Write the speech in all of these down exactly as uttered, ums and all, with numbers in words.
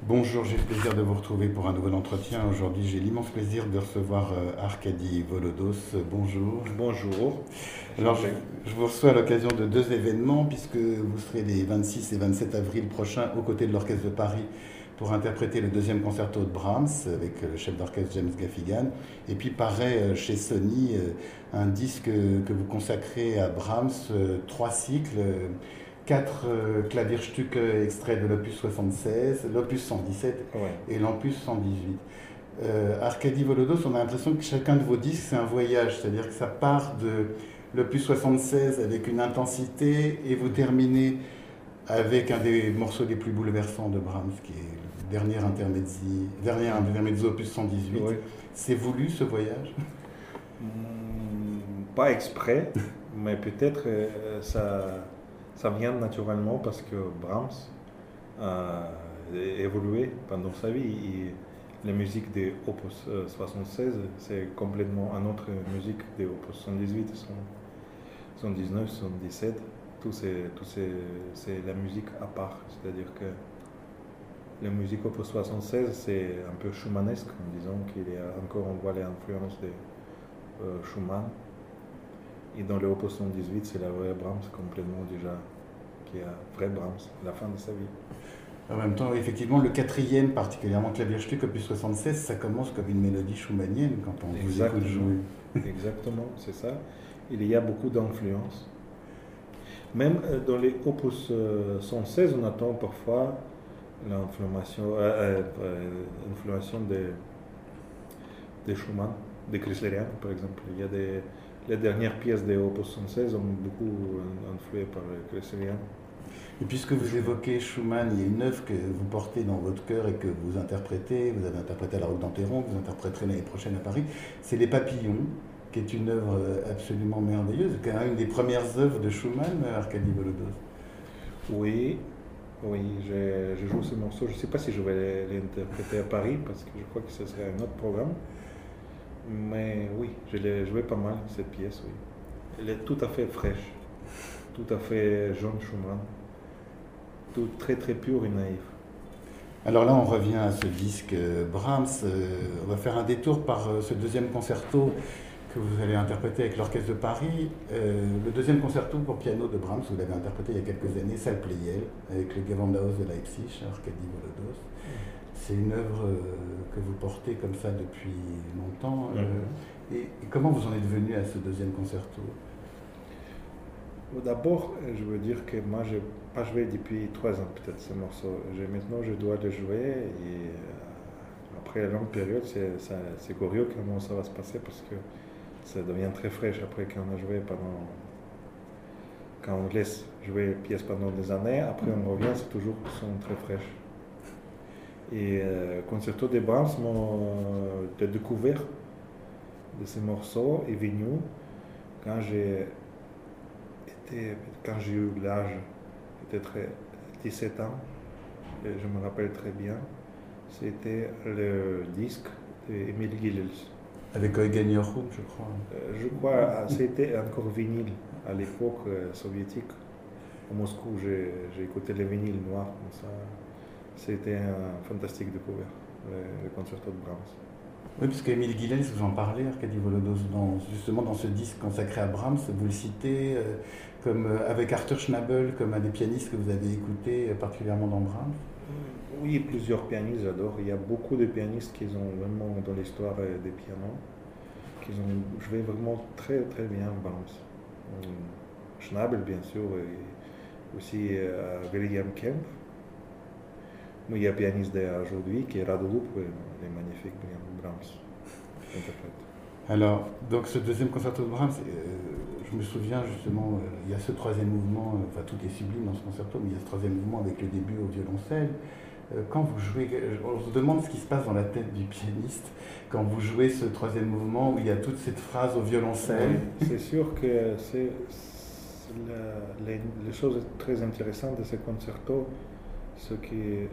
Bonjour, j'ai le plaisir de vous retrouver pour un nouvel entretien. Aujourd'hui, j'ai l'immense plaisir de recevoir euh, Arkady Volodos. Bonjour. Bonjour, Alors, je, enchanté. je vous reçois à l'occasion de deux événements, puisque vous serez les vingt-six et vingt-sept avril prochains aux côtés de l'Orchestre de Paris pour interpréter le deuxième concerto de Brahms avec le chef d'orchestre James Gaffigan. Et puis paraît euh, chez Sony euh, un disque que vous consacrez à Brahms, euh, trois cycles. euh, Quatre euh, Klavierstücke extraits de l'opus soixante-seize, l'opus cent dix-sept Ouais. et l'opus cent dix-huit. Euh, Arkady Volodos, on a l'impression que chacun de vos disques, c'est un voyage, c'est-à-dire que ça part de l'opus soixante-seize avec une intensité et vous terminez avec un des morceaux les plus bouleversants de Brahms, qui est le dernier intermezzo, dernier intermezzo opus cent dix-huit. Ouais. C'est voulu ce voyage? Hmm, pas exprès, mais peut-être euh, ça, ça vient naturellement parce que Brahms a évolué pendant sa vie. Et la musique des Opus euh, soixante-seize, c'est complètement une autre musique des Opus cent dix-huit, cent dix-neuf, cent dix-sept. Tout, c'est, tout c'est, c'est la musique à part. C'est-à-dire que la musique Opus soixante-seize, c'est un peu schumannesque, en disant qu'il y a encore, on voit les influences de euh, Schumann. Et dans le Opus cent dix-huit, c'est la vraie Brahms complètement déjà, qui a vrai Brahms, la fin de sa vie. En même temps, effectivement, le quatrième, particulièrement Klavierstück opus soixante-seize, ça commence comme une mélodie schumannienne quand on vous écoute jouer. Exactement, c'est ça. Il y a beaucoup d'influences. Même euh, dans les Opus euh, cent seize, on attend parfois l'inflammation euh, euh, l'influence de, de Schumann, de Chryslerian par exemple. Il y a des, les dernières pièces des Opus cent seize ont beaucoup influé par Chryslerian. Et puisque vous évoquez Schumann, il y a une œuvre que vous portez dans votre cœur et que vous interprétez, vous avez interprété à la Roque d'Enterron, que vous interpréterez l'année prochaine à Paris, c'est Les Papillons, qui est une œuvre absolument merveilleuse, qui est une des premières œuvres de Schumann, Arkady Volodos. Oui, oui, je, je joue ce morceau. Je ne sais pas si je vais l'interpréter à Paris, parce que je crois que ce serait un autre programme. Mais oui, je l'ai joué pas mal, cette pièce, oui. Elle est tout à fait fraîche, tout à fait John Schumann, tout très très pur et naïf. Alors là, on revient à ce disque euh, Brahms. Euh, on va faire un détour par euh, ce deuxième concerto que vous allez interpréter avec l'Orchestre de Paris. Euh, le deuxième concerto pour piano de Brahms, vous l'avez interprété il y a quelques années, Salle Pleyel, avec le Gewandhaus de Leipzig, Arkady Volodos. C'est une œuvre euh, que vous portez comme ça depuis longtemps. Euh, Mhm. et, et comment vous en êtes venu à ce deuxième concerto? D'abord, je veux dire que moi, je n'ai pas joué depuis trois ans peut-être ce morceau. Je, maintenant, je dois le jouer et euh, après une longue période, c'est, ça, c'est curieux comment ça va se passer parce que ça devient très fraîche après qu'on a joué pendant... Quand on laisse jouer les pièces pendant des années, après on revient, c'est toujours sont très fraîches. Et euh, Concerto de Brahms, mon euh, découvert de ces morceaux est venu quand j'ai été, quand j'ai eu l'âge, peut-être dix-sept ans, et je me rappelle très bien, c'était le disque d'Emile Gilels. Avec Eugen Jochum, je crois. Euh, je crois que c'était encore vinyle à l'époque euh, soviétique. À Moscou, j'ai, j'ai écouté les vinyles noirs comme ça. C'était un fantastique découverte, le, le concerto de Brahms. Oui, parce qu'Émile Gilels, vous en parlez, Arkady Volodos, dans, justement dans ce disque consacré à Brahms, vous le citez euh, comme, euh, avec Arthur Schnabel, comme un des pianistes que vous avez écouté, euh, particulièrement dans Brahms. Oui, plusieurs pianistes, j'adore. Il y a beaucoup de pianistes qui ont vraiment, dans l'histoire euh, des pianos, qui ont joué vraiment très très bien Brahms. Euh, Schnabel, bien sûr, et aussi euh, William Kempf. Mais il y a un pianiste d'aujourd'hui qui est Radulup, les magnifiques Brahms interprète. Alors, donc ce deuxième concerto de Brahms, euh, je me souviens justement, euh, il y a ce troisième mouvement, euh, enfin tout est sublime dans ce concerto, mais il y a ce troisième mouvement avec le début au violoncelle. Euh, quand vous jouez, on se demande ce qui se passe dans la tête du pianiste quand vous jouez ce troisième mouvement où il y a toute cette phrase au violoncelle. Oui, c'est sûr que c'est, c'est la, les, les choses très intéressantes de ce concerto, ce qui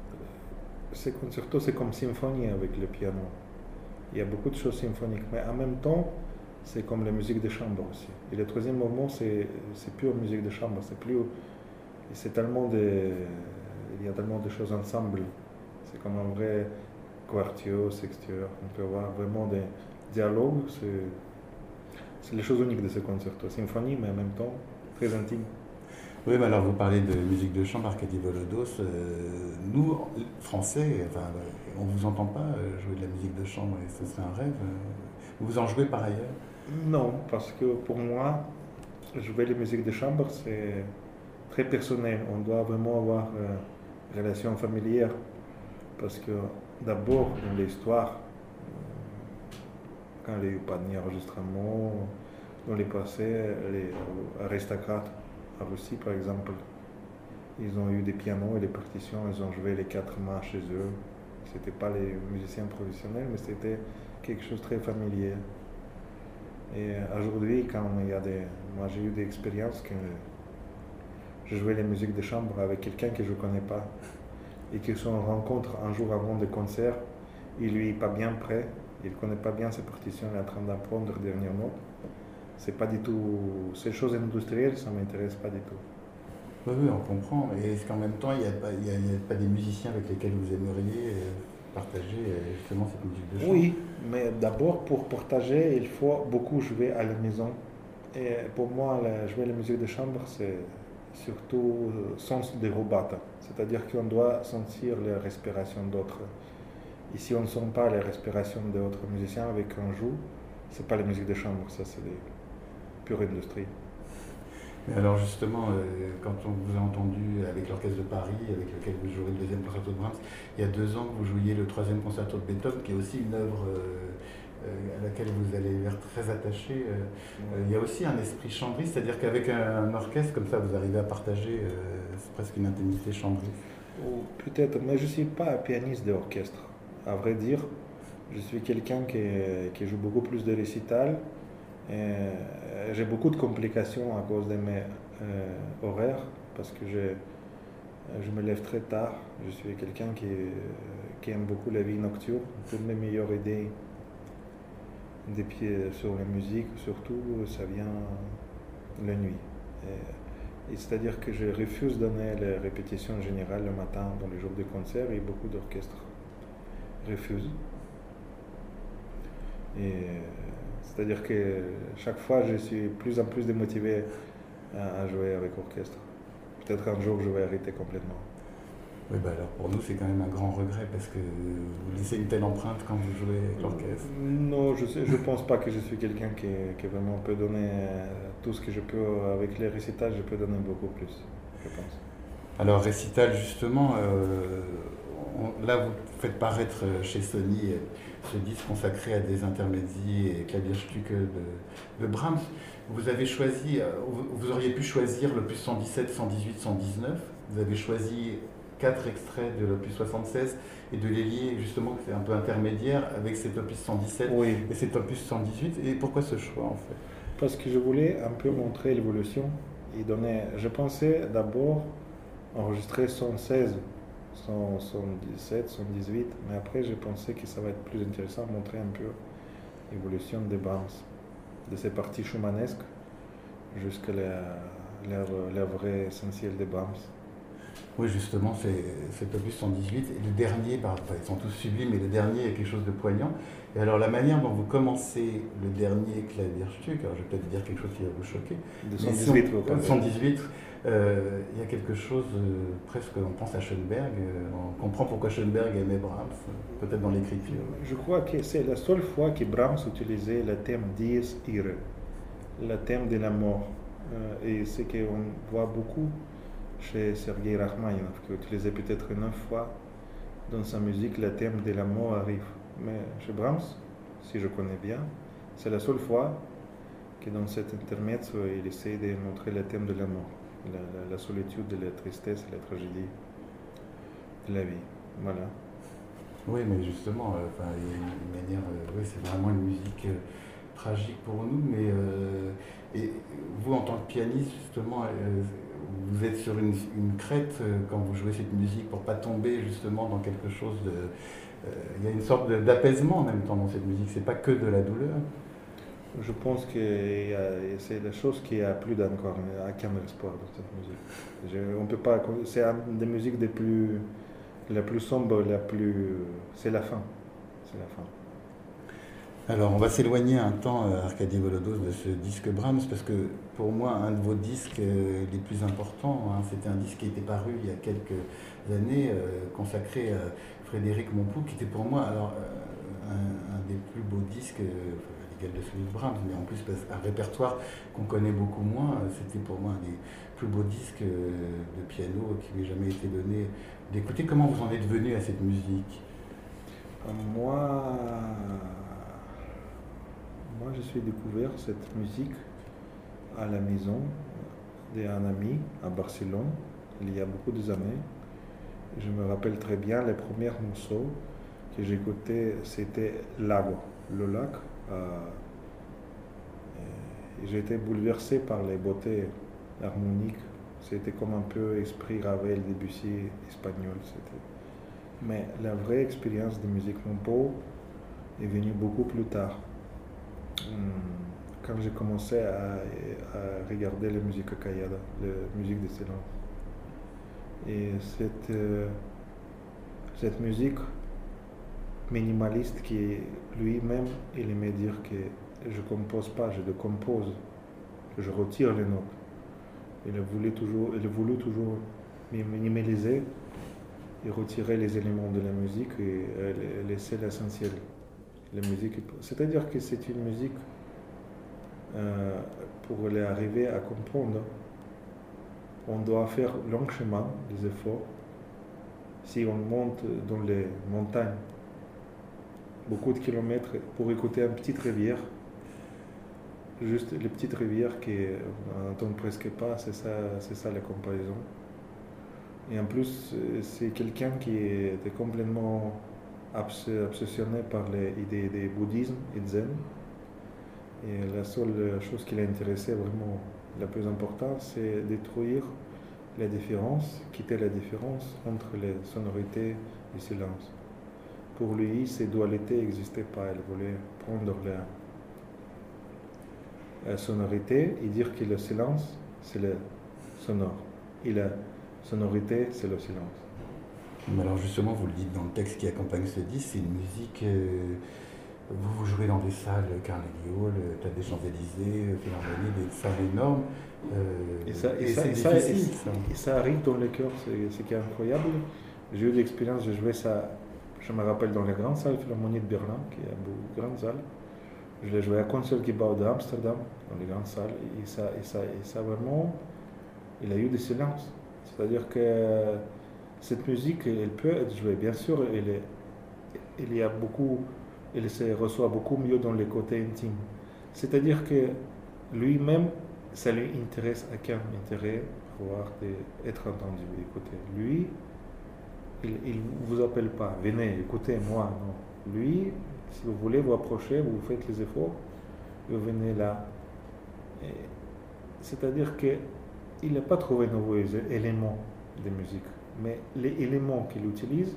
ce concerto, c'est comme symphonie avec le piano. Il y a beaucoup de choses symphoniques, mais en même temps, c'est comme la musique de chambre aussi. Et le troisième mouvement, c'est, c'est pure musique de chambre. C'est plus, c'est tellement de, il y a tellement de choses ensemble. c'est comme un vrai quartio, sextuor. On peut avoir vraiment des dialogues. C'est, c'est les choses uniques de ce concerto. Symphonie, mais en même temps très intime. Oui, mais alors vous parlez de musique de chambre, Arkady Volodos. Euh, nous, Français, enfin, on ne vous entend pas euh, jouer de la musique de chambre et ce serait un rêve. Vous en jouez par ailleurs? Non, parce que pour moi, jouer la musique de chambre, c'est très personnel. On doit vraiment avoir une relation familière. Parce que d'abord, dans l'histoire, quand il n'y a eu pas d'enregistrement, dans les passés, les aristocrates en Russie, par exemple, ils ont eu des pianos et des partitions, ils ont joué les quatre mains chez eux. Ce n'étaient pas les musiciens professionnels, mais c'était quelque chose de très familier. Et aujourd'hui, quand il y a des... Moi, j'ai eu des expériences que je jouais les musiques de chambre avec quelqu'un que je ne connais pas et qui se rencontre un jour avant le concert. Il lui est pas bien prêt, il ne connaît pas bien ses partitions, il est en train d'apprendre les dernières notes. C'est pas du tout... Ces choses industrielles, ça ne m'intéresse pas du tout. Oui, oui, on comprend. Et est-ce qu'en même temps, il n'y a, a, a pas des musiciens avec lesquels vous aimeriez partager justement cette musique de chambre? Oui, mais d'abord, pour partager, il faut beaucoup jouer à la maison. Et pour moi, la, jouer la musique de chambre, c'est surtout le sens de rubato. C'est-à-dire qu'on doit sentir la respiration d'autres. Et si on ne sent pas la respiration d'autres musiciens avec qui on joue, c'est pas la musique de chambre, ça c'est des pure industrie. Mais alors justement, euh, quand on vous a entendu avec l'Orchestre de Paris, avec lequel vous jouez le deuxième concerto de Brahms, il y a deux ans que vous jouiez le troisième concerto de Beethoven, qui est aussi une œuvre euh, euh, à laquelle vous allez être très attaché. Euh, euh, il y a aussi un esprit chambriste, c'est-à-dire qu'avec un, un orchestre comme ça, vous arrivez à partager euh, presque une intimité chambriste. Ou peut-être, mais je ne suis pas pianiste d'orchestre. À vrai dire, je suis quelqu'un qui, qui joue beaucoup plus de récitals. J'ai beaucoup de complications à cause de mes euh, horaires parce que je, je me lève très tard. Je suis quelqu'un qui, qui aime beaucoup la vie nocturne. Toutes mes meilleures idées des pieds sur la musique, surtout, ça vient la nuit. Et, et c'est-à-dire que je refuse de donner les répétitions générales le matin dans les jours de concert et beaucoup d'orchestres refusent. Et c'est-à-dire que chaque fois, je suis plus en plus démotivé à, à jouer avec orchestre. Peut-être un jour, je vais arrêter complètement. Oui, bah alors pour nous, c'est quand même un grand regret parce que vous laissez une telle empreinte quand vous jouez avec l'orchestre. Non, je ne pense pas que je suis quelqu'un qui, qui vraiment peut donner tout ce que je peux. Avec les récitals, je peux donner beaucoup plus, je pense. Alors, récital, justement, euh, on, là, vous faites paraître chez Sony ce disque consacré à des intermédiaires et Klavierstücke de, de Brahms. Vous avez choisi, vous, vous auriez pu choisir l'opus cent dix-sept, cent dix-huit, cent dix-neuf. Vous avez choisi quatre extraits de l'opus soixante-seize et de les lier, justement, c'est un peu intermédiaire avec cet opus cent dix-sept oui. et cet opus cent dix-huit. Et pourquoi ce choix, en fait? Parce que je voulais un peu montrer l'évolution et donner. Je pensais d'abord enregistrer cent seize, cent dix-sept, cent dix-huit, mais après j'ai pensé que ça va être plus intéressant de montrer un peu l'évolution de Brahms, de ses parties schumannesques jusqu'à l'œuvre essentielle de Brahms. Oui, justement, c'est cet opus cent dix-huit, et le dernier, bah, ils sont tous sublimes, mais le dernier est quelque chose de poignant. Et alors la manière dont vous commencez le dernier Klavierstück, alors je vais peut-être dire quelque chose qui va vous choquer, de cent dix-huit, si on, cent dix-huit, euh, il y a quelque chose, euh, presque, on pense à Schoenberg, euh, on comprend pourquoi Schoenberg aimait Brahms, euh, peut-être dans l'écriture. Je crois que c'est la seule fois que Brahms utilisait le thème Dies Irae, le thème de la mort, euh, et c'est qu'on voit beaucoup chez Sergei Rachmaninov, qui utilisait peut-être neuf fois dans sa musique, le thème de la mort arrive. Mais chez Brahms, si je connais bien, c'est la seule fois que dans cet intermède, il essaie de montrer le thème de la mort, la, la, la solitude, la tristesse, la tragédie de la vie. Voilà. Oui, mais justement, euh, enfin, il y a une manière, euh, oui, c'est vraiment une musique euh, tragique pour nous, mais euh, et vous, en tant que pianiste, justement, euh, vous êtes sur une, une crête euh, quand vous jouez cette musique pour pas tomber justement dans quelque chose de... Euh, il y a une sorte d'apaisement en même temps dans cette musique, c'est pas que de la douleur. Je pense que c'est la chose qui a plus d'encore, aucun espoir dans cette musique. Je, on peut pas, c'est une des musiques les plus la plus sombre, la plus... c'est la fin. C'est la fin. Alors, on va s'éloigner un temps, euh, Arkady Volodos, de ce disque Brahms, parce que pour moi, un de vos disques euh, les plus importants, hein, c'était un disque qui était paru il y a quelques années, euh, consacré à Frédéric Mompou, qui était pour moi alors, euh, un, un des plus beaux disques, euh, l'égal de celui de Brahms, mais en plus un répertoire qu'on connaît beaucoup moins. C'était pour moi un des plus beaux disques euh, de piano qui m'ait jamais été donné d'écouter. Comment vous en êtes venu à cette musique? Moi... Moi, je suis découvert cette musique à la maison d'un ami à Barcelone, il y a beaucoup d'années. Je me rappelle très bien, les premiers morceaux que j'écoutais, c'était Lago, le lac. J'ai été bouleversé par les beautés harmoniques. C'était comme un peu esprit Ravel, Debussy espagnol. Mais la vraie expérience de musique Mompou est venue beaucoup plus tard. Quand j'ai commencé à, à regarder la musique Callada, la musique de silence. Et cette, euh, cette musique minimaliste qui lui-même, il aimait dire que je ne compose pas, je décompose, que je retire les notes. Il a voulu toujours, il a voulu toujours minimaliser et retirer les éléments de la musique et laisser l'essentiel. La musique, c'est-à-dire que c'est une musique euh, pour aller arriver à comprendre. On doit faire long chemin, des efforts. Si on monte dans les montagnes, beaucoup de kilomètres pour écouter une petite rivière, juste les petites rivières qu'on n'entend presque pas, c'est ça, c'est ça la comparaison. Et en plus, c'est quelqu'un qui était complètement obsessionné par les idées du bouddhisme et du zen. Et la seule chose qui l'intéressait vraiment, la plus importante, c'est détruire la différence, quitter la différence entre les sonorités et le silence. Pour lui, ces dualités n'existaient pas. Il voulait prendre la, la sonorité et dire que le silence, c'est le sonore. Et la sonorité, c'est le silence. Mais alors justement, vous le dites dans le texte qui accompagne ce disque, c'est une musique... Euh, vous, vous jouez dans des salles, Carnegie Hall, Théâtre des Champs-Élysées, Philharmonie, des salles énormes. Euh, et, ça, et, et ça, c'est ça, difficile. Et ça, et ça arrive dans le cœur, c'est ce qui est incroyable. J'ai eu l'expérience, j'ai joué ça, je me rappelle, dans les grandes salles Philharmonie de Berlin, qui est une grande salle. Je l'ai joué à Concertgebouw d'Amsterdam, dans les grandes salles. Et ça, et, ça, et ça vraiment, il a eu des silences. C'est-à-dire que cette musique, elle peut être jouée. Bien sûr, elle est, il y a beaucoup, elle se reçoit beaucoup mieux dans les côtés intimes. C'est-à-dire que lui-même, ça lui intéresse à quel intérêt voir être entendu, écouter. Lui, il ne vous appelle pas, venez, écoutez, moi, non. Lui, si vous voulez vous approcher, vous faites les efforts, vous venez là. C'est-à-dire qu'il n'a pas trouvé de nouveaux éléments de musique. Mais les éléments qu'il utilise,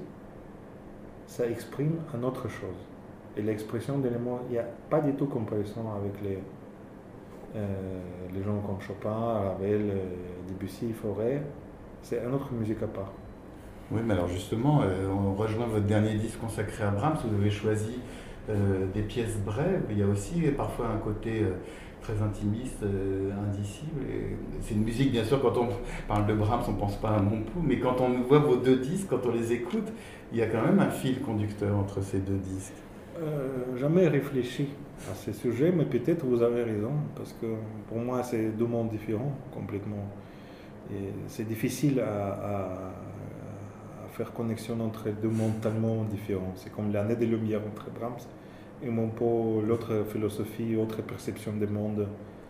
ça exprime une autre chose. Et l'expression d'éléments, il n'y a pas du tout comparaison avec les, euh, les gens comme Chopin, Ravel, Debussy, Fauré. C'est une autre musique à part. Oui, mais alors justement, euh, on rejoint votre dernier disque consacré à Brahms. Vous avez choisi euh, des pièces brèves. Il y a aussi parfois un côté... Euh, très intimiste, euh, indicible. C'est une musique, bien sûr, quand on parle de Brahms, on ne pense pas à Mompou, mais quand on voit vos deux disques, quand on les écoute, il y a quand même un fil conducteur entre ces deux disques. Euh, jamais réfléchi à ce sujet, mais peut-être vous avez raison, parce que pour moi, c'est deux mondes différents, complètement. Et c'est difficile à, à, à faire connexion entre deux mondes tellement différents. C'est comme l'année des Lumières entre Brahms et Mompou, l'autre philosophie, autre perception du monde.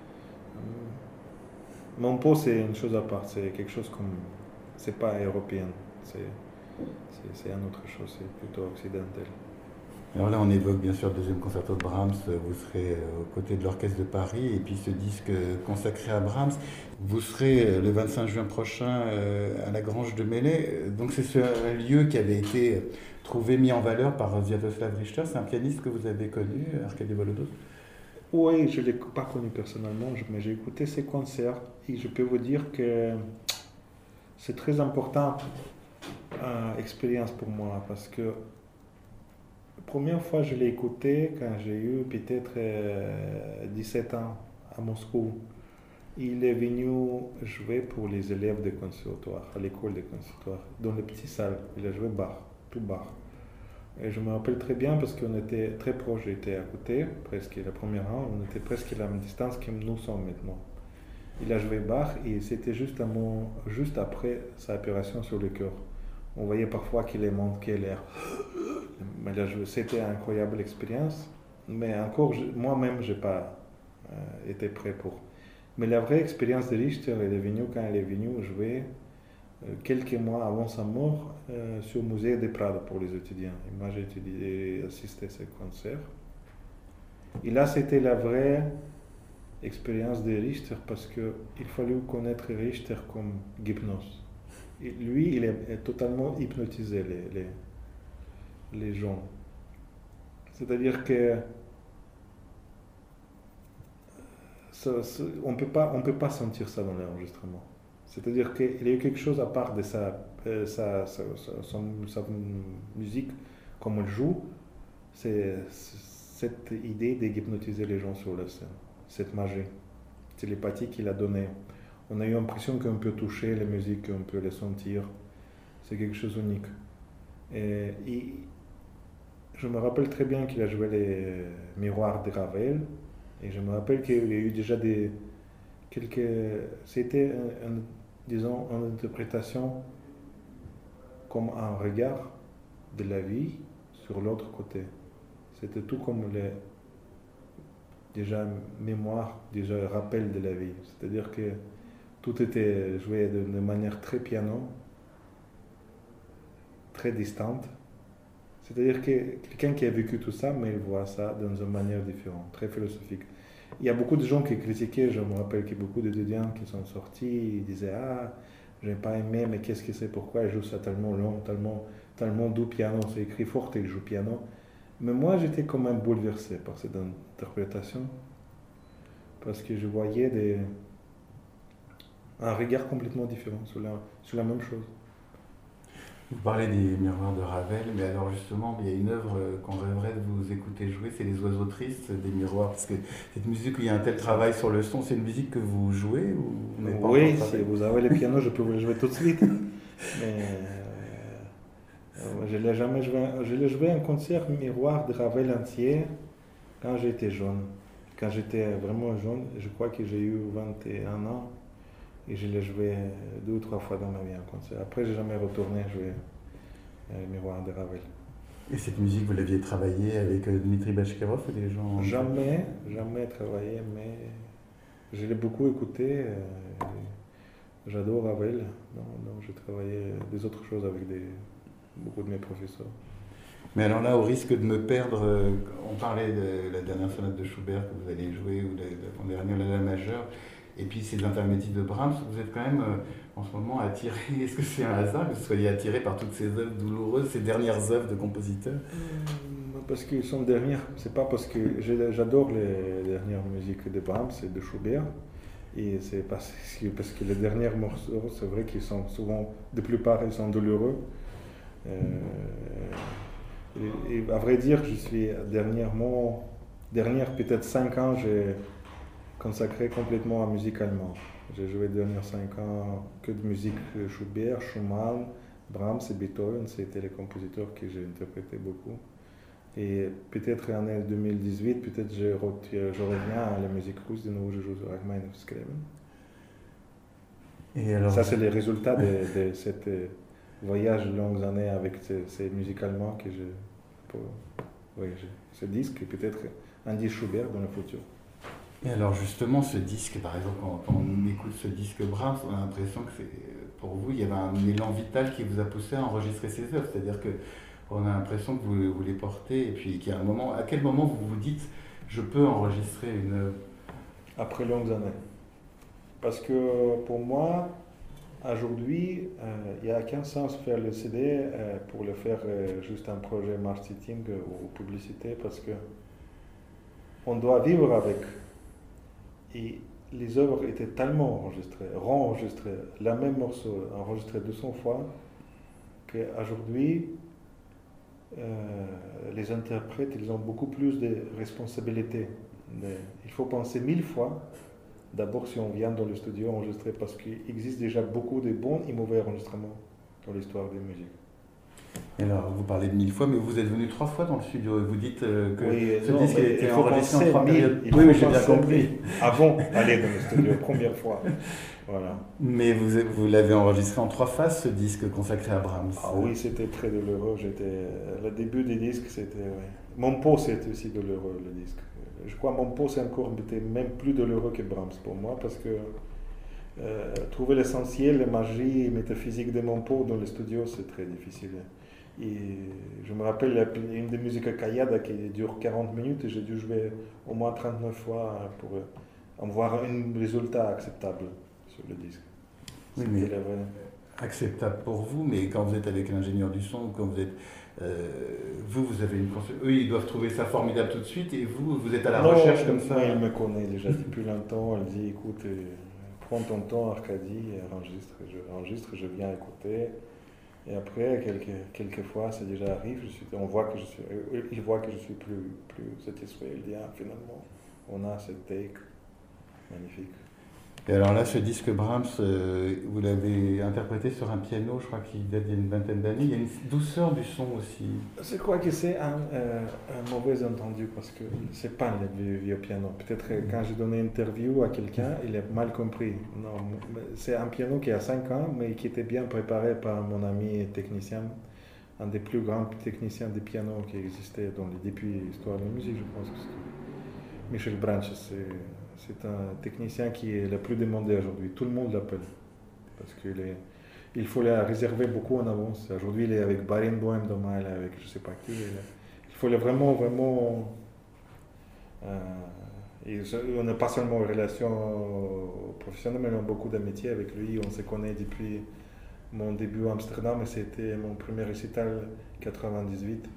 Mompou, c'est une chose à part, c'est quelque chose comme... c'est pas européen, c'est, c'est, c'est une autre chose, c'est plutôt occidental. Alors là, on évoque bien sûr le deuxième concerto de Brahms, vous serez aux côtés de l'Orchestre de Paris, et puis ce disque consacré à Brahms. Vous serez le vingt-cinq juin prochain à la Grange de Mellet. Donc c'est ce lieu qui avait été trouvé, mis en valeur par Sviatoslav Richter. C'est un pianiste que vous avez connu, Arkady Volodos? Oui, je ne l'ai pas connu personnellement, mais j'ai écouté ses concerts et je peux vous dire que c'est très important euh, expérience pour moi parce que la première fois je l'ai écouté quand j'ai eu peut-être euh, dix-sept ans à Moscou. Il est venu jouer pour les élèves de conservatoire, à l'école de conservatoire, dans les petites salles. Il a joué Bach, tout Bach. Et je me rappelle très bien parce qu'on était très proches, j'étais à côté, presque la première rang, on était presque à la même distance que nous sommes maintenant. Il a joué Bach et c'était juste, un moment, juste après sa opération sur le cœur. On voyait parfois qu'il est manqué l'air. Mais là, c'était une incroyable expérience. Mais encore, moi-même, je n'ai pas euh, été prêt pour. Mais la vraie expérience de Richter, elle est venue quand il est venu jouer euh, quelques mois avant sa mort euh, sur le musée de Prada pour les étudiants. Et moi, j'ai étudié, assisté à ce concert. Et là, c'était la vraie expérience de Richter parce qu'il fallait connaître Richter comme hypnose. Et lui, il est, est totalement hypnotisé les, les, les gens. C'est-à-dire que ça, ça, on ne peut pas sentir ça dans l'enregistrement. C'est-à-dire qu'il y a eu quelque chose à part de sa, euh, sa, sa, sa, son, sa musique, comme elle joue, c'est cette idée de hypnotiser les gens sur la scène, cette magie télépathique qu'il a donnée. On a eu l'impression qu'on peut toucher les musiques, qu'on peut les sentir. C'est quelque chose d'unique. Et, et je me rappelle très bien qu'il a joué les miroirs de Ravel. Et je me rappelle qu'il y a eu déjà des quelques. C'était, un, un, disons, une interprétation comme un regard de la vie sur l'autre côté. C'était tout comme les déjà mémoire, déjà rappel de la vie. C'est-à-dire que tout était joué de, de manière très piano, très distante. C'est-à-dire que quelqu'un qui a vécu tout ça, mais il voit ça d'une manière différente, très philosophique. Il y a beaucoup de gens qui critiquaient, je me rappelle qu'il y a beaucoup d'étudiants qui sont sortis, ils disaient « Ah, je n'ai pas aimé, mais qu'est-ce que c'est, pourquoi il joue ça tellement long, tellement, tellement doux piano, c'est écrit fort et il joue piano ». Mais moi, j'étais quand même bouleversé par cette interprétation, parce que je voyais des, un regard complètement différent sur la, sur la même chose. Vous parlez des miroirs de Ravel, mais alors justement, il y a une œuvre qu'on rêverait de vous écouter jouer, c'est Les Oiseaux Tristes des Miroirs, parce que cette musique où il y a un tel travail sur le son, c'est une musique que vous jouez ou vous n'avez pas Oui, si vous avez le piano, je peux vous le jouer tout de suite. Mais euh, je l'ai jamais joué. Je l'ai joué un concert Miroir de Ravel entier quand j'étais jeune. Quand j'étais vraiment jeune, je crois que j'ai eu vingt et un ans. Et je l'ai joué deux ou trois fois dans ma vie en concert. Après, je n'ai jamais retourné jouer euh, Miroir de Ravel. Et cette musique, vous l'aviez travaillée avec euh, Dmitri Bashkirov ou des gens? Jamais, jamais travaillé, mais je l'ai beaucoup écouté. Euh, J'adore Ravel, donc, donc j'ai travaillé des autres choses avec des, beaucoup de mes professeurs. Mais alors là, au risque de me perdre, euh, on parlait de la dernière sonate de Schubert que vous allez jouer, ou de l'avant-dernière, la La majeure. Et puis ces intermédiaires de Brahms, vous êtes quand même euh, en ce moment attiré, est-ce que c'est un hasard que vous soyez attiré par toutes ces œuvres douloureuses, ces dernières œuvres de compositeurs? Parce qu'ils sont dernières, c'est pas parce que j'adore les dernières musiques de Brahms et de Schubert, et c'est parce que, parce que les derniers morceaux, c'est vrai qu'ils sont souvent, de plupart, ils sont douloureux. Euh, et, et à vrai dire, je suis dernièrement, dernière peut-être cinq ans, j'ai consacré complètement à la musique allemande. J'ai joué les dernières cinq ans que de musique Schubert, Schumann, Brahms et Beethoven. C'était les compositeurs que j'ai interprété beaucoup. Et peut-être en deux mille dix-huit, peut-être je, je reviens à la musique russe, de nouveau je joue sur Rachmaninoff Skleven. Et alors, ça, c'est les résultats de, de ce voyage de longues années avec ces, ces musiques allemandes que je... Pour, oui, ce disque et peut-être un disque Schubert dans le futur. Et alors justement, ce disque, par exemple, quand, quand on écoute ce disque Brahms, on a l'impression que c'est, pour vous, il y avait un élan vital qui vous a poussé à enregistrer ces œuvres. C'est-à-dire qu'on a l'impression que vous, vous les portez, et puis qu'il y a un moment, à quel moment vous vous dites, je peux enregistrer une œuvre? Après longues années. Parce que pour moi, aujourd'hui, euh, il n'y a qu'un sens faire le C D euh, pour le faire euh, juste un projet marketing ou publicité, parce que on doit vivre avec. Et les œuvres étaient tellement enregistrées, re-enregistrées, la même morceau enregistré deux cents fois, qu'aujourd'hui, euh, les interprètes, ils ont beaucoup plus de responsabilités. De, il faut penser mille fois, d'abord si on vient dans le studio enregistrer, parce qu'il existe déjà beaucoup de bons et mauvais enregistrements dans l'histoire des musiques. Et alors, vous parlez de mille fois, mais vous êtes venu trois fois dans le studio et vous dites euh, que oui, ce non, disque a été enregistré en trois périodes. Oui, oui, j'ai bien compris. Avant d'aller dans le studio, première fois. Voilà. Mais vous, vous l'avez enregistré en trois phases, ce disque consacré à Brahms. Ah oui, c'était très douloureux. J'étais... Le début des disques, c'était... Ouais. Mon pot, c'était aussi douloureux, le disque. Je crois que mon pot, c'est encore était même plus douloureux que Brahms pour moi, parce que euh, trouver l'essentiel, la magie métaphysique de mon pot dans le studio, c'est très difficile. Et je me rappelle une des musiques Kayada qui dure quarante minutes et j'ai dû jouer au moins trente-neuf fois pour avoir un résultat acceptable sur le disque. Oui, mais acceptable pour vous, mais quand vous êtes avec l'ingénieur du son, quand vous êtes... Euh, vous, vous avez une conception... Eux, ils doivent trouver ça formidable tout de suite et vous, vous êtes à la non, recherche comme ça. Non, il me connaît déjà depuis longtemps. Elle dit, écoute, prends ton temps, Arkady, enregistre. Je enregistre, je viens écouter. Et après, quelques, quelques fois, ça déjà arrive, je suis, on voit que je suis, il voit que je suis plus, plus satisfait. Il dit, ah, finalement, on a cette take magnifique. Et alors là, ce disque Brahms, euh, vous l'avez interprété sur un piano, je crois qu'il date d'il y a une vingtaine d'années. Il y a une douceur du son aussi. Je crois que c'est un, euh, un mauvais entendu parce que c'est pas le vieux piano. Peut-être que quand j'ai donné une interview à quelqu'un, il a mal compris. Non, c'est un piano qui a cinq ans, mais qui était bien préparé par mon ami technicien, un des plus grands techniciens de piano qui existait dans les débuts de l'histoire de la musique, je pense que c'est Michel Branch. C'est, c'est un technicien qui est le plus demandé aujourd'hui. Tout le monde l'appelle parce qu'il est, il faut le réserver beaucoup en avance. Aujourd'hui, il est avec Barenboim demain, il est avec je ne sais pas qui. Il, est, il faut le vraiment, vraiment. Euh, et on n'a pas seulement une relation professionnelle, mais on a beaucoup d'amitié avec lui. On se connaît depuis mon début à Amsterdam et c'était mon premier récital quatre-vingt-dix-huit.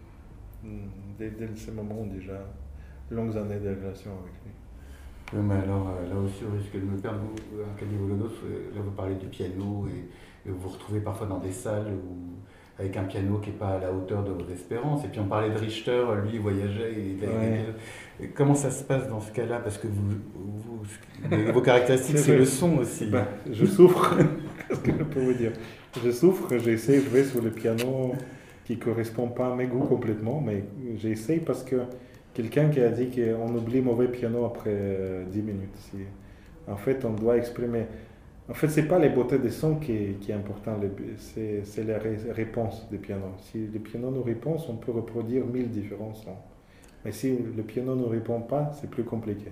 Dès, dès ce moment, déjà, longues années de relation avec lui. Oui, mais alors, là aussi, au risque de me perdre, vous, Arkady Volodov, là vous parlez du piano et, et vous vous retrouvez parfois dans des salles où, avec un piano qui n'est pas à la hauteur de vos espérances. Et puis on parlait de Richter, lui il voyageait. Et, ouais. et comment ça se passe dans ce cas-là? Parce que vous, vous, vos caractéristiques, c'est, c'est le son aussi. Ben, je souffre, qu'est-ce que je peux vous dire? Je souffre, j'essaie de jouer sur le piano qui ne correspond pas à mes goûts complètement, mais j'essaie parce que quelqu'un qui a dit qu'on oublie mauvais piano après dix minutes. Si, en fait, on doit exprimer. En fait, ce n'est pas les beautés des sons qui est, qui est important, c'est, c'est la ré, réponse du piano. Si le piano nous répond, on peut reproduire mille différents sons. Mais si le piano ne répond pas, c'est plus compliqué.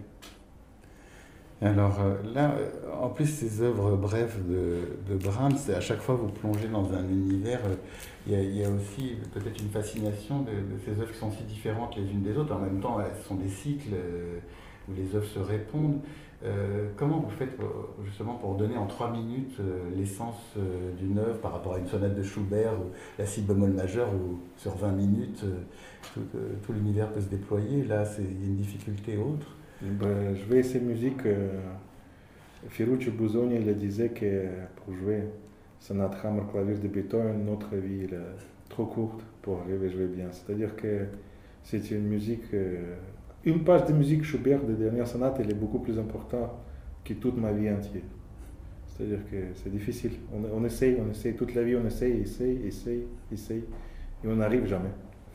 Alors là, en plus, ces œuvres brèves de, de Brahms, à chaque fois vous plongez dans un univers. Il y a, il y a aussi peut-être une fascination de, de ces œuvres qui sont si différentes les unes des autres. En même temps, elles sont des cycles où les œuvres se répondent. Euh, comment vous faites justement pour donner en trois minutes l'essence d'une œuvre par rapport à une sonate de Schubert ou la si bémol majeur où sur vingt minutes tout, tout l'univers peut se déployer? Là, c'est, il y a une difficulté autre. Ben, jouer ces musiques, euh, Ferruccio Busoni il disait que pour jouer sonate Hammer clavier de Beethoven, notre vie est trop courte pour arriver à jouer bien. C'est-à-dire que c'est une musique, euh, une page de musique Schubert de dernière sonate, elle est beaucoup plus importante que toute ma vie entière. C'est-à-dire que c'est difficile. On, on essaye, on essaye toute la vie, on essaye, essaye, essaye, essaye, et on n'arrive jamais.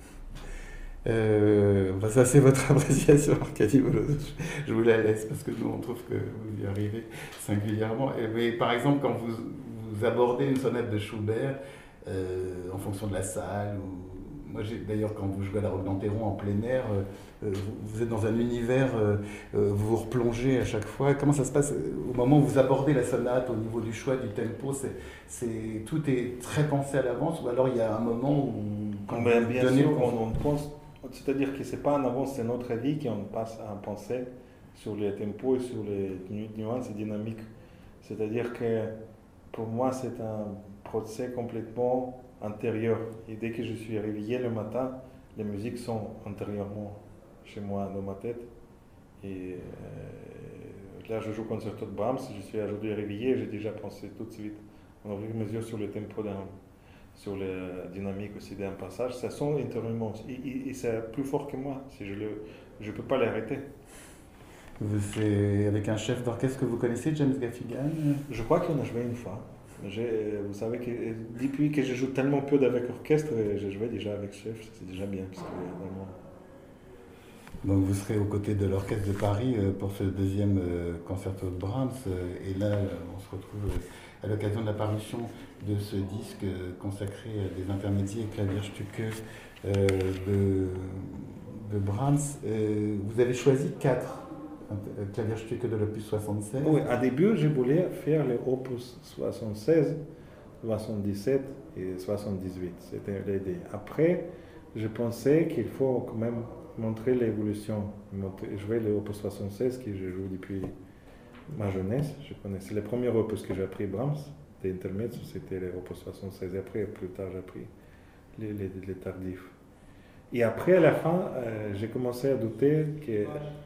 Euh, bah ça c'est votre appréciation, Arkady Volodov. Je vous la laisse parce que nous on trouve que vous y arrivez singulièrement. Et, mais par exemple quand vous, vous abordez une sonate de Schubert euh, en fonction de la salle, ou moi j'ai d'ailleurs quand vous jouez à la Roque d'Enterron en plein air, euh, vous, vous êtes dans un univers, euh, vous vous replongez à chaque fois. Comment ça se passe au moment où vous abordez la sonate au niveau du choix du tempo? C'est, c'est tout est très pensé à l'avance, ou alors il y a un moment où quand mais bien sûr on, on pense. C'est-à-dire que ce n'est pas en avance, c'est notre vie qu'on passe à penser sur les tempos et sur les nuances et dynamiques. C'est-à-dire que pour moi, c'est un procès complètement intérieur. Et dès que je suis réveillé le matin, les musiques sont intérieurement chez moi, dans ma tête. Et euh, là, je joue concerto de Brahms, je suis aujourd'hui réveillé, j'ai déjà pensé tout de suite, en ouvrir mes yeux sur le tempo d'un, sur la dynamique aussi d'un passage, ça sonne intérieurement. Et, et, et c'est plus fort que moi. Si je ne je peux pas l'arrêter. C'est avec un chef d'orchestre que vous connaissez, James Gaffigan? Je crois qu'on a joué une fois. Vous savez que depuis que je joue tellement peu avec orchestre, j'ai joué déjà avec chef, c'est déjà bien. Parce que vraiment... Donc vous serez aux côtés de l'Orchestre de Paris pour ce deuxième concerto de Brahms. Et là, on se retrouve à l'occasion de la parution de ce disque consacré à des intermédiaires et Klavierstücke de, de Brahms. Vous avez choisi quatre Klavierstücke de l'opus soixante-seize. Oui, au début, je voulais faire les opus soixante-seize, soixante-dix-sept et soixante-dix-huit. C'était l'idée. Après, je pensais qu'il faut quand même montrer l'évolution. Jouer les opus soixante-seize que je joue depuis ma jeunesse. Je connaissais les premiers opus que j'ai appris Brahms, des intermèdes, c'était les opus soixante-seize. Et après, plus tard, j'ai appris les, les, les tardifs. Et après, à la fin, euh, j'ai commencé à douter que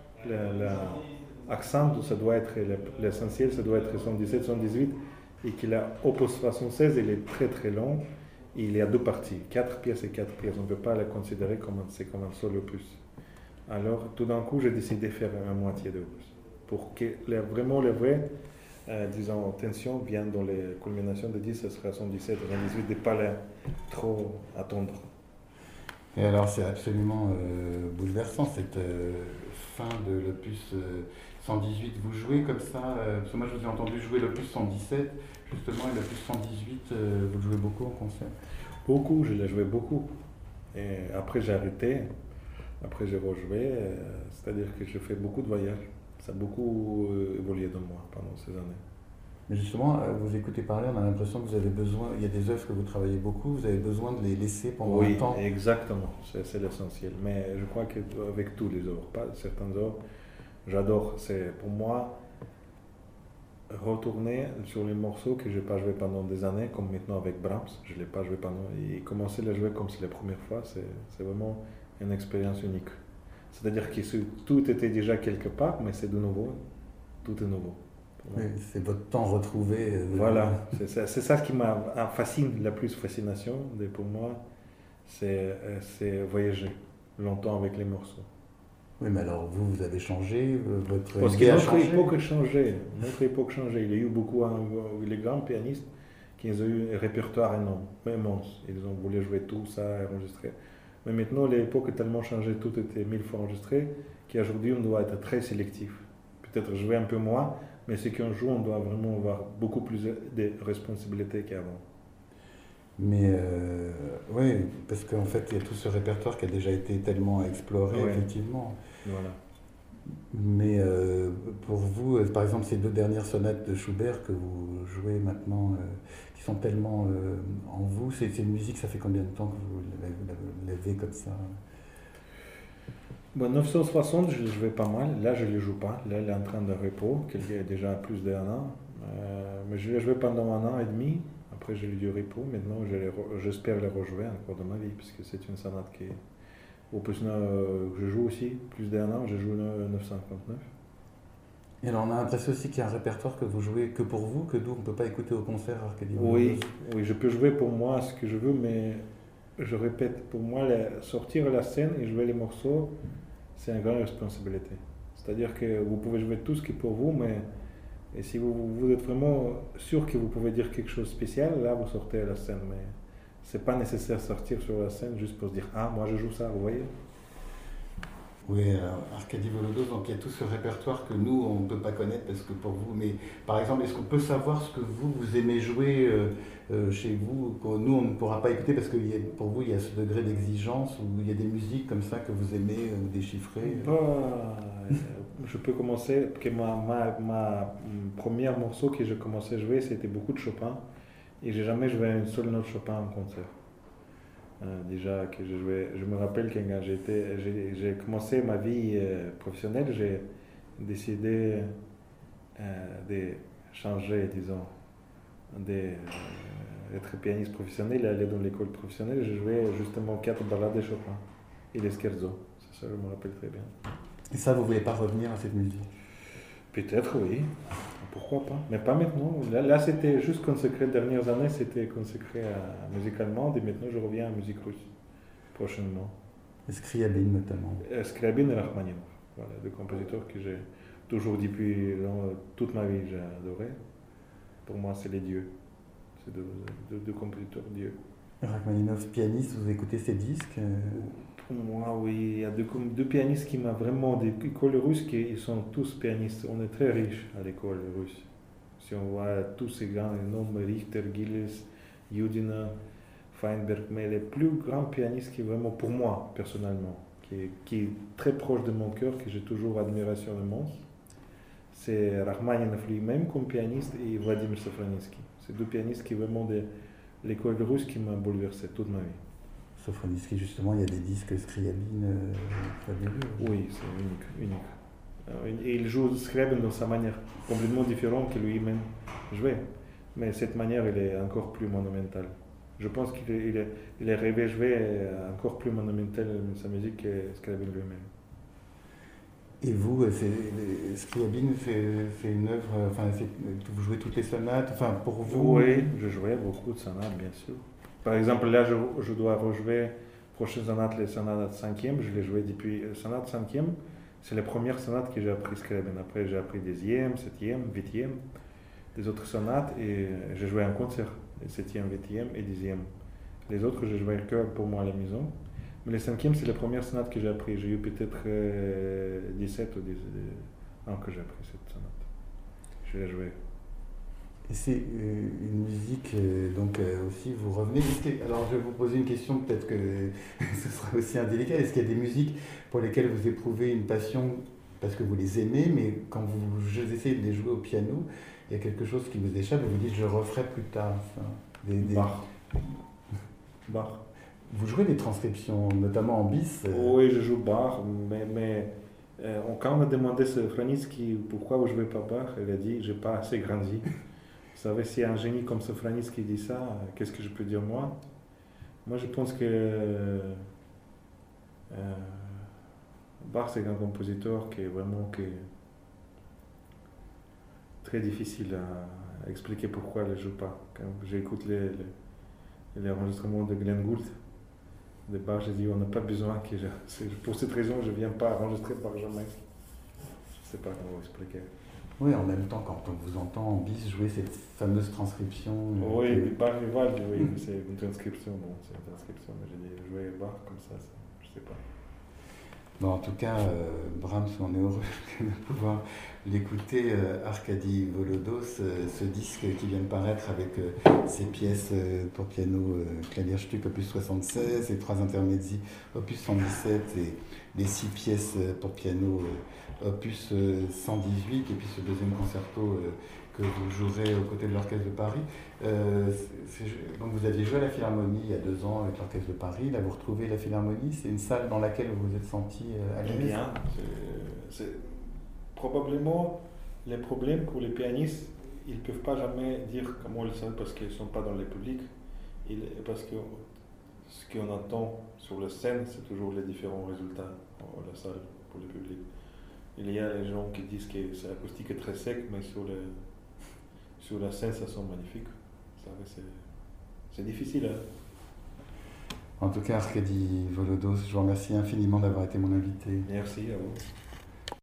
l'accent, ça doit être l'essentiel, ça doit être soixante-dix-sept, soixante-dix-huit, et que l'opus soixante-seize, il est très très long. Il y a deux parties, quatre pièces et quatre pièces. On ne peut pas la considérer comme un, c'est comme un seul opus. Alors, tout d'un coup, j'ai décidé de faire un moitié d'opus. Pour que les, vraiment les vraies, euh, disons, tensions viennent dans les culminations de dix, ce sera soixante-dix-sept, soixante-dix-huit, de ne pas les trop attendre. Et alors, c'est absolument euh, bouleversant, cette euh, fin de l'opus euh, cent dix-huit. Vous jouez comme ça, euh, parce que moi, je vous ai entendu jouer l'opus cent dix-sept. Justement, et l'opus cent dix-huit, euh, vous le jouez beaucoup en concert? Beaucoup, je l'ai joué beaucoup. Et après, j'ai arrêté. Après, j'ai rejoué. Euh, c'est-à-dire que j'ai fait beaucoup de voyages. Ça a beaucoup euh, évolué dans moi pendant ces années. Mais justement, euh, vous écoutez parler, on a l'impression que vous avez besoin, il y a des œuvres que vous travaillez beaucoup, vous avez besoin de les laisser pendant oui, un temps. Oui, exactement. C'est, c'est l'essentiel. Mais je crois qu'avec tous les œuvres, pas certaines œuvres, j'adore. C'est pour moi... retourner sur les morceaux que je n'ai pas joué pendant des années, comme maintenant avec Brahms, je ne l'ai pas joué pendant, et commencer à les jouer comme c'est la première fois, c'est, c'est vraiment une expérience unique. C'est-à-dire que tout était déjà quelque part, mais c'est de nouveau, tout est nouveau. Oui, c'est votre temps retrouvé. Euh, voilà, c'est ça, c'est ça qui m'a fascine, la plus fascination de, pour moi, c'est, c'est voyager longtemps avec les morceaux. Oui, mais alors vous, vous avez changé, votre Parce que notre époque a changé. Notre époque a changé. Il y a eu beaucoup, les grands pianistes qui ont eu un répertoire énorme, immense. Ils ont voulu jouer tout ça, enregistrer. Mais maintenant, l'époque a tellement changé, tout était mille fois enregistré, qu'aujourd'hui, on doit être très sélectif. Peut-être jouer un peu moins, mais ce qu'on joue, on doit vraiment avoir beaucoup plus de responsabilités qu'avant. Mais euh, oui, parce qu'en fait, il y a tout ce répertoire qui a déjà été tellement exploré, ouais. Effectivement. Voilà. Mais euh, pour vous, par exemple, ces deux dernières sonates de Schubert que vous jouez maintenant, euh, qui sont tellement euh, en vous, c'est, c'est une musique, ça fait combien de temps que vous l'avez comme ça? Bon, neuf cent soixante, je le jouais pas mal. Là, je ne le joue pas. Là, il est en train de repos, qui est déjà plus d'un an. Euh, mais je l'ai joué pendant un an et demi. Après, j'ai eu du repos. Maintenant, je j'espère le rejouer encore dans ma vie, puisque c'est une sonate qui est au plus euh, je joue aussi, plus d'un an, je joue neuf cent cinquante-neuf. Et alors, on a l'impression aussi qu'il y a un répertoire que vous jouez que pour vous, que nous, on ne peut pas écouter au concert Arcadie Volodov. Oui, oui, je peux jouer pour moi ce que je veux, mais je répète, pour moi, la, sortir à la scène et jouer les morceaux, c'est une grande responsabilité. C'est-à-dire que vous pouvez jouer tout ce qui est pour vous, mais et si vous, vous êtes vraiment sûr que vous pouvez dire quelque chose de spécial, là, vous sortez à la scène. Mais c'est pas nécessaire de sortir sur la scène juste pour se dire « Ah, moi je joue ça, vous voyez ?» Oui, alors, Arcadie Volodov, donc il y a tout ce répertoire que nous, on ne peut pas connaître parce que pour vous, mais par exemple, est-ce qu'on peut savoir ce que vous, vous aimez jouer euh, euh, chez vous, que nous, on ne pourra pas écouter parce que y a, pour vous, il y a ce degré d'exigence où il y a des musiques comme ça que vous aimez euh, déchiffrer euh... bah, Je peux commencer, que ma, ma, ma premier morceau que j'ai commencé à jouer, c'était beaucoup de Chopin et j'ai jamais joué une seule note Chopin en concert. Euh, déjà que j'ai joué, je me rappelle que quand j'étais, j'ai, j'ai commencé ma vie euh, professionnelle, j'ai décidé euh, de changer, disons, d'être pianiste professionnel et aller dans l'école professionnelle. J'ai joué justement quatre ballades de Chopin et les scherzo. C'est ça, je me rappelle très bien. Et ça, vous ne voulez pas revenir à cette musique? Peut-être, oui. pourquoi pas, mais pas maintenant. Là, là c'était juste consacré, les dernières années, c'était consacré à la musique allemande et maintenant je reviens à la musique russe, prochainement. Scriabine notamment. Scriabine et Rachmaninov, voilà, deux compositeurs que j'ai toujours depuis toute ma vie j'ai adoré. Pour moi, c'est les dieux. C'est deux, deux, deux compositeurs dieux. Rachmaninov, pianiste, vous écoutez ses disques? Pour moi, oui. Il y a deux, deux pianistes qui m'ont vraiment des écoles russes, qui ils sont tous pianistes. On est très riches à l'école russe. Si on voit tous ces grands noms, Richter, Gilles, Yudina, Feinberg, mais les plus grands pianistes qui vraiment pour moi, personnellement, qui est, qui est très proche de mon cœur, que j'ai toujours admiration de moi, c'est Rachmaninov lui-même comme pianiste et Vladimir Sofroninsky. C'est deux pianistes qui vraiment de l'école russe qui m'ont bouleversé toute ma vie. Sofroninsky, justement, il y a des disques Scriabine euh, fabuleux. Oui, c'est unique, unique. Et il joue Scriabine de sa manière complètement différente que lui-même jouait. Mais cette manière, elle est encore plus monumentale. Je pense qu'il est, il est, il est rêvé jouer encore plus monumental sa musique que Scriabine lui-même. Et vous, c'est, Scriabine, c'est une œuvre, enfin, vous jouez toutes les sonates, enfin, pour vous? Oui, je jouais beaucoup de sonates, bien sûr. Par exemple, là, je, je dois rejouer prochaine sonate, les sonates cinquième. Je les jouais depuis sonate cinquième. C'est les premières sonates que j'ai appris Scriabine. Après, j'ai appris dixième, septième, huitième, des autres sonates et j'ai joué en concert, les septième, huitième et dixième. Les autres, je jouais que pour moi à la maison. Mais les cinquièmes, c'est la première sonate que j'ai appris. J'ai eu peut-être euh, dix-sept ou dix-huit ans que j'ai appris cette sonate. Je l'ai jouée. Et c'est euh, une musique, euh, donc euh, aussi, vous revenez. Alors, je vais vous poser une question, peut-être que ce sera aussi indélicat. Est-ce qu'il y a des musiques pour lesquelles vous éprouvez une passion parce que vous les aimez, mais quand vous, vous essayez de les jouer au piano, il y a quelque chose qui vous échappe et vous dites je referai plus tard. Enfin, des, des... Bach. Bach. Vous jouez des transcriptions, notamment en bis? euh... Oui, je joue Bach, mais, mais euh, quand on m'a demandé Sofroninsky pourquoi vous ne jouez pas Bach, elle a dit j'ai pas assez grandi. Vous savez, si un génie comme Sofroninsky dit ça, qu'est-ce que je peux dire moi? Moi, je pense que euh, Bach, c'est un compositeur qui est vraiment qui est très difficile à, à expliquer pourquoi il ne joue pas. Quand j'écoute les, les, les enregistrements de Glenn Gould, de Bach, j'ai dit on n'a pas besoin que je, pour cette raison, je ne viens pas enregistrer par jamais. Je ne sais pas comment expliquer. Oui, en même temps, quand on vous entend en bis jouer cette fameuse transcription. Oui, que... Bach Vivaldi, oui, c'est une transcription. Bon, c'est une transcription, mais j'ai dit jouer Bach comme ça, ça je ne sais pas. Bon, en tout cas, euh, Brahms, on est heureux de pouvoir l'écouter. Euh, Arkady Volodos, euh, ce disque qui vient de paraître avec euh, ses pièces euh, pour piano, euh, Klavierstück opus soixante-seize, et trois intermezzi opus cent dix-sept, et les six pièces euh, pour piano euh, opus euh, cent dix-huit, et puis ce deuxième concerto euh, que vous jouerez aux côtés de l'Orchestre de Paris. Euh, c'est, donc vous aviez joué à la Philharmonie il y a deux ans avec l'Orchestre de Paris. Là, vous retrouvez la Philharmonie. C'est une salle dans laquelle vous vous êtes senti euh, à l'aise? Bien. C'est, c'est probablement les problèmes pour les pianistes. Ils ne peuvent pas jamais dire comment ils sont parce qu'ils ne sont pas dans le public. Ils, parce que ce qu'on entend sur la scène, c'est toujours les différents résultats dans la salle pour le public. Il y a les gens qui disent que c'est l'acoustique est très sec, mais sur, le, sur la scène, ça sonne magnifique. Ça, c'est, c'est difficile. Hein? En tout cas, Arkady Volodos, je vous remercie infiniment d'avoir été mon invité. Merci à vous.